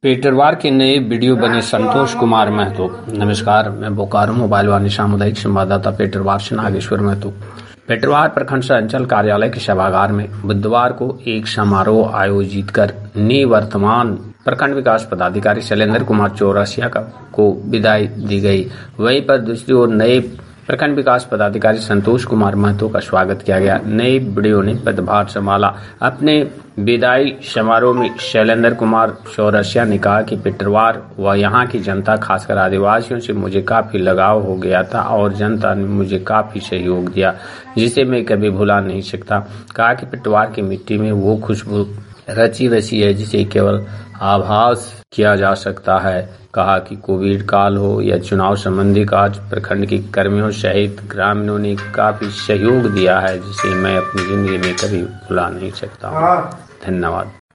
पेटरवार के नए वीडियो बने संतोष कुमार महतो। नमस्कार, मैं बोकारो मोबाइल वाणी सामुदायिक संवाददाता पेटरवार से नागेश्वर महतो। पेटरवार प्रखंड अंचल कार्यालय के सभागार में बुधवार को एक समारोह आयोजित कर निवर्तमान प्रखंड विकास पदाधिकारी शैलेंद्र कुमार चौरसिया को विदाई दी गई। वहीं पर दूसरी ओर नए प्रखंड विकास पदाधिकारी संतोष कुमार महतो का स्वागत किया गया। नए वीडियो ने पदभार संभाला। अपने विदाई समारोह में शैलेंद्र कुमार चौरसिया ने कहा कि पेटरवार व यहाँ की जनता खासकर आदिवासियों से मुझे काफी लगाव हो गया था और जनता ने मुझे काफी सहयोग दिया, जिसे मैं कभी भुला नहीं सकता। कहा कि पेटरवार की मिट्टी में वो खुशबू रची बसी है जिसे केवल आभास किया जा सकता है। कहा कि कोविड काल हो या चुनाव संबंधी कार्य, प्रखंड के कर्मियों सहित ग्रामीणों ने काफी सहयोग दिया है, जिसे मैं अपनी जिंदगी में कभी भुला नहीं सकता। धन्यवाद।